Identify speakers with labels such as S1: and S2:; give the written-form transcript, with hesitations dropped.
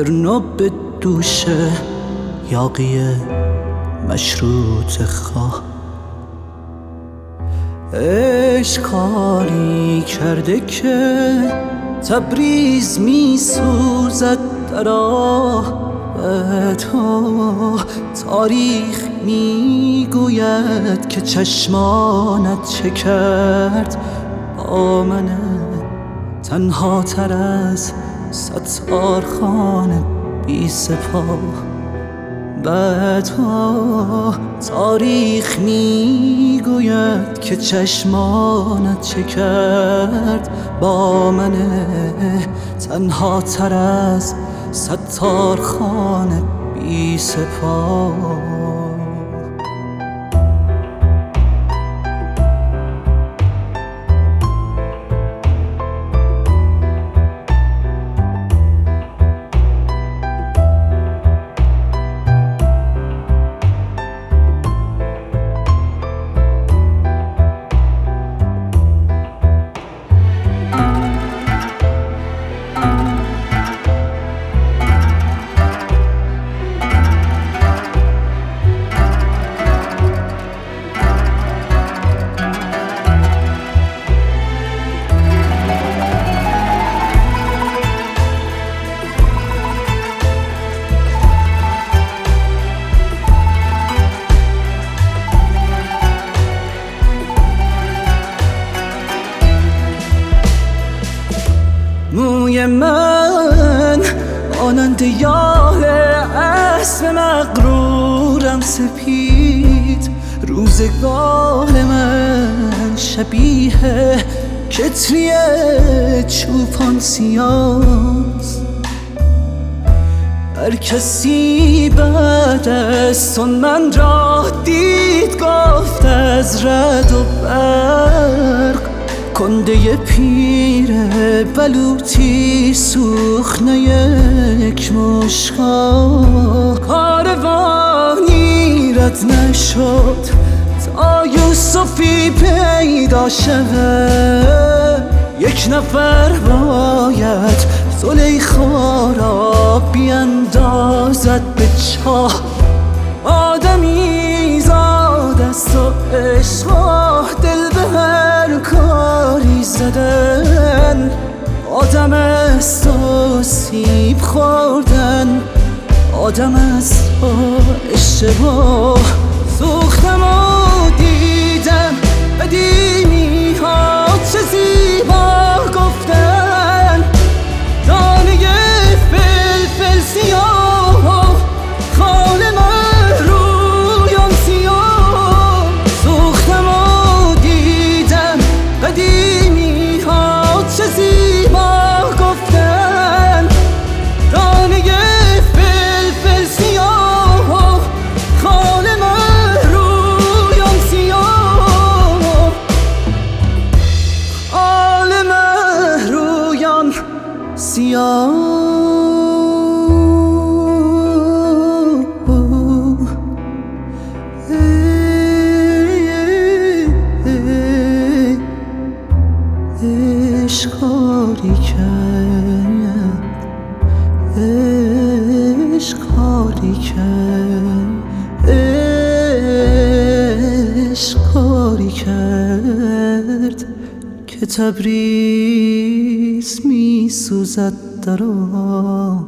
S1: ترنو به دوش یاقی مشروط خواه. عشق کاری کرده که تبریز می سوزد در آهتها. تاریخ می گوید که چشمانت چه کرد با من تنها تر از ستارخان بی سپاه. بعدها تاریخ می گوید که چشمانت چه کرد با من تنها تر از ستارخان بی سپاه. موی من آنند یال اسب مغرورم سپید. روزگار من شبیه کتری چوپان سیاست. هر کسی بعد از تو من را دید گفت از رعد و برق. کنده پیر بلوطی سوخنه یک مشکا. کاروانی رد نشد تا یوسفی پیدا شود. یک نفر باید زلیخا را بیندازد به چاه. آدمی زاد است و عشق دل به هر کاری زدن. آدم است و سیب خوردن، آدم است و اشتباه. سوختم و دیدم قدیمی ها چه زیبا گفتن. دانه فلفل سیاه خال من رویان سیاه. سوختم و دیدم قدیمی ها چه زیبا گفتن. دانه فلفل سیاه خال من رویان سیاه. خال من رویان سیاه. عشق کاری کرد، عشق کاری کرد، عشق کاری کرد که تبریز می سوزد در